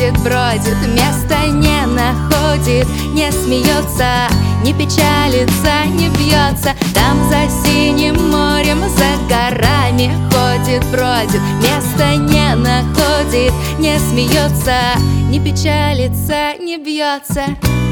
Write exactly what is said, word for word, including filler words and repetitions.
ходит, бродит, места не находит, не смеется, не печалится, не бьется. Там за синим морем, за горами ходит, бродит, места не находит, не смеется, не печалится, не бьется.